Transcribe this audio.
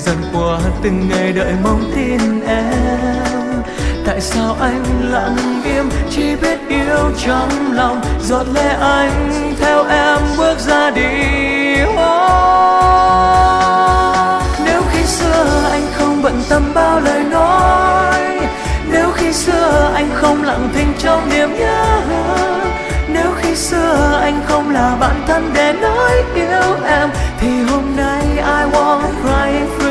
dần qua từng ngày đợi mong tin em. Tại sao anh lặng im chỉ biết yêu trong lòng, giọt lệ anh theo em bước ra đi. Nếu khi xưa anh không bận tâm bao lời nói, nếu khi xưa anh không lặng thinh trong niềm nhớ, nếu khi xưa anh không là bạn thân để nói yêu em, thì hôm nay I won't cry